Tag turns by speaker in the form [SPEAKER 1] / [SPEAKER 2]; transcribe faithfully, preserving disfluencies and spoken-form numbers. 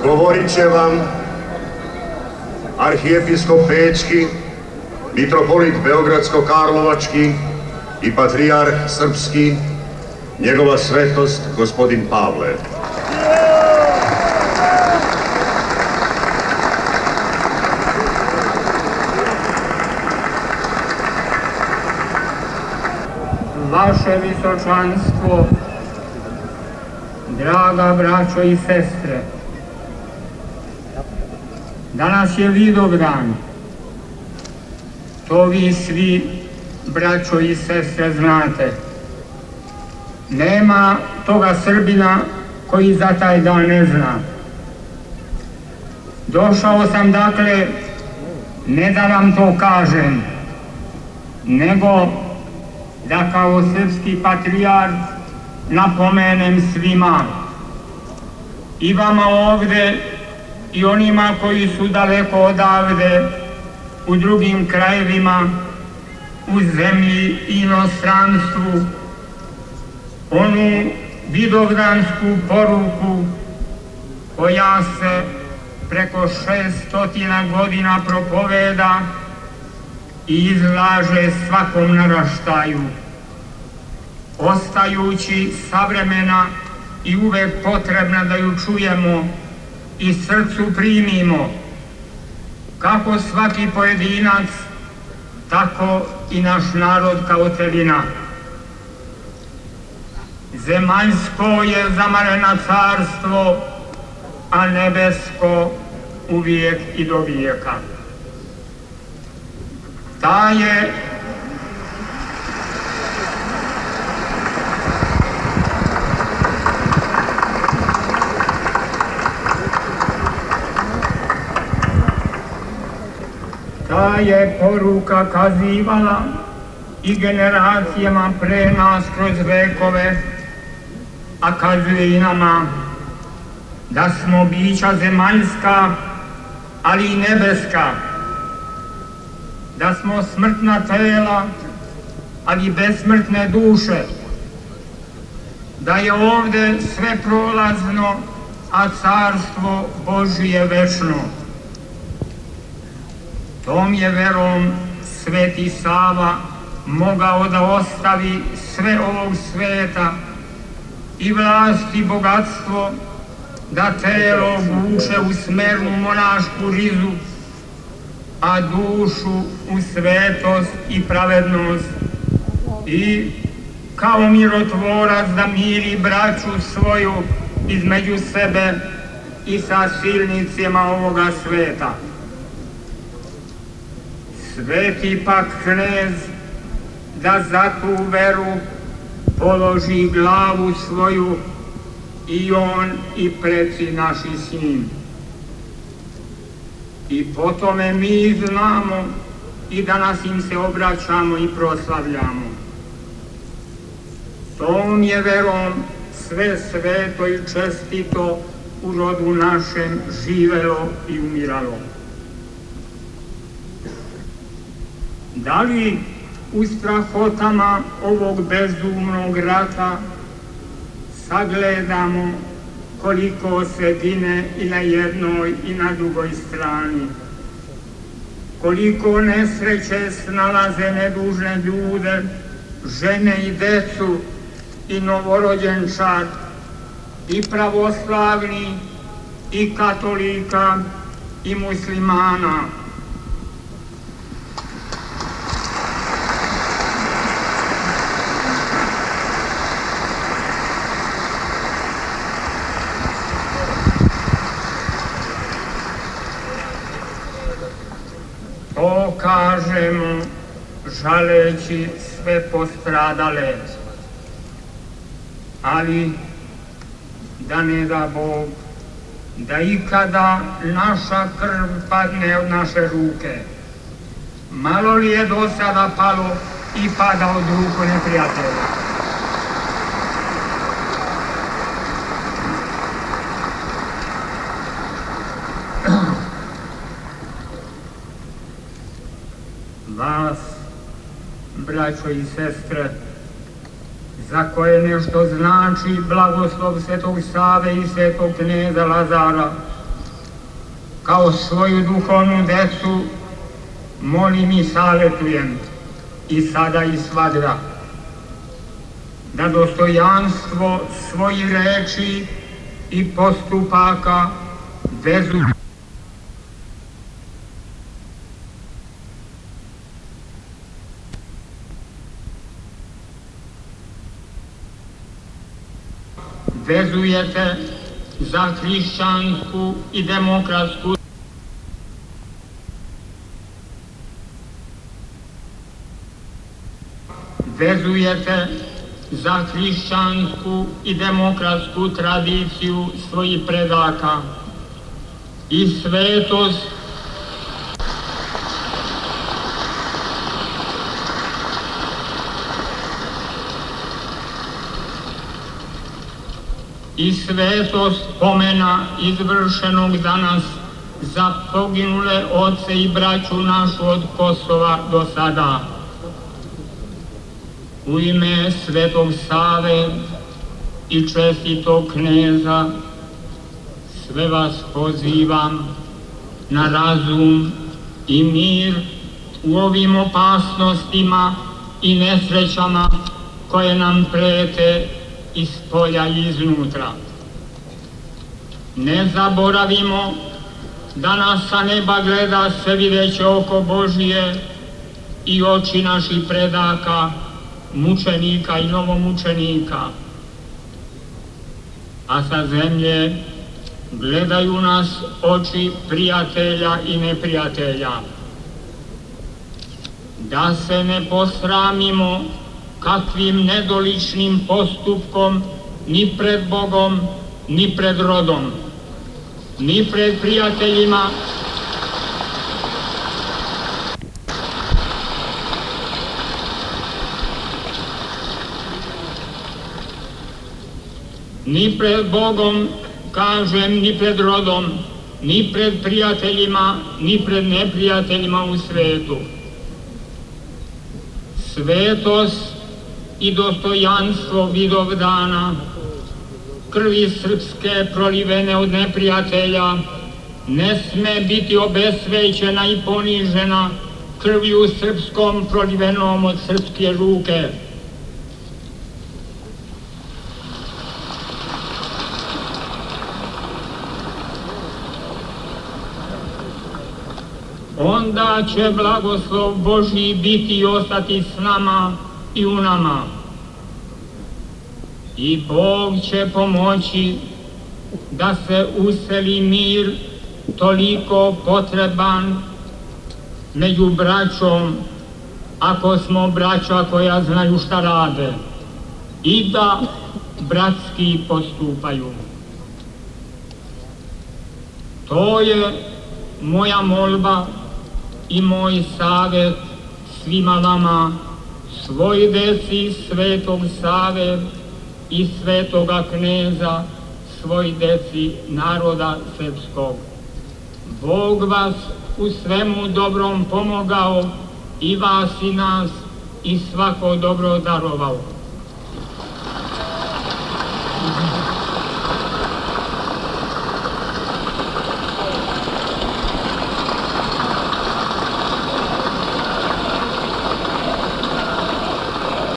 [SPEAKER 1] Govorit će vam arhijepiskop Bečki, mitropolit Beogradsko-Karlovački i patrijarh srpski, njegova svetost gospodin Pavle.
[SPEAKER 2] Vaše visočanstvo, draga braćo i sestre, danas je Vidovdan. To vi svi, braćo i sestre, znate. Nema toga Srbina koji za taj dan ne zna. Došao sam, dakle, ne da vam to kažem, nego da kao srpski patrijarh napomenem svima, i vama ovde i onima koji su daleko odavde, u drugim krajevima, u zemlji i inostranstvu, onu vidovdansku poruku koja se preko šeststotina godina propoveda i izlaže svakom naraštaju, ostajući savremena i uvek potrebna da ju čujemo i srcu primimo, kako svaki pojedinac, tako i naš narod kao celina. Zemaljsko je zamarena carstvo, a nebesko uvijek i do vijeka. Ta je Ta je poruka kazivala i generacijama pre nas kroz vekove, a kazuje i nama da smo bića zemaljska, ali i nebeska, da smo smrtna tela, ali besmrtne duše, da je ovde sve prolazno, a carstvo Božije večno. Tom je verom Sveti Sava mogao da ostavi sve ovog sveta i vlast i bogatstvo, da telo buše u smernu monašku rizu, a dušu u svetost i pravednost, i kao mirotvorac da miri braću svoju između sebe i sa silnicima ovoga sveta. Sveti pak knez da za tu veru položi glavu svoju, i on i preci naši s njim. I po tome mi znamo i danas im se obraćamo i proslavljamo. Tom je verom sve sveto i čestito u rodu našem živelo i umiralo. Da li u strahotama ovog bezumnog rata sagledamo koliko se gine i na jednoj i na drugoj strani, koliko nesreće snalaze nedužne ljude, žene i decu i novorođenčad, i pravoslavni, i katolika, i muslimana. To kažemo žaleći sve postradale, ali da ne da Bog da ikada naša krv padne od naše ruke. Malo li je do sada palo i pada od ruku neprijatelja. Vas, braćo i sestre, za koje nešto znači blagoslov Svetog Save i Svetog kneza Lazara, kao svoju duhovnu decu molim i savjetujem i sada i svagda da dostojanstvo svojih reči i postupaka vezuju vezujete za hrišćansku i demokratsku vezujete za hrišćansku i demokratsku tradiciju svojih predaka i svetost i svetost pomena izvršenog danas za poginule oce i braću našu od Kosova do sada. U ime Svetog Save i čestitog kneza sve vas pozivam na razum i mir u ovim opasnostima i nesrećama koje nam prete iz polja i iznutra. Ne zaboravimo da nas sa neba gleda svevideće oko Božije i oči naših predaka, mučenika i novomučenika, a sa zemlje gledaju nas oči prijatelja i neprijatelja. Da se ne posramimo kakvim nedoličnim postupkom ni pred Bogom, ni pred rodom, ni pred prijateljima, ni pred Bogom, kažem, ni pred rodom, ni pred prijateljima, ni pred neprijateljima u svetu. Svetost i dostojanstvo Vidovdana, krvi srpske prolivene od neprijatelja, ne sme biti obesvećena i ponižena krvju srpskom prolivenom od srpske ruke. Onda će blagoslov Božji biti i ostati s nama i u nama. I Bog će pomoći da se useli mir toliko potreban među braćom, ako smo braća koja znaju šta rade i da bratski postupaju. To je moja molba i moj savjet svima vama, svoj deci Svetog Save i svetoga kneza, svoj deci naroda srpskog. Bog vas u svemu dobrom pomogao, i vas i nas, i svako dobro darovao.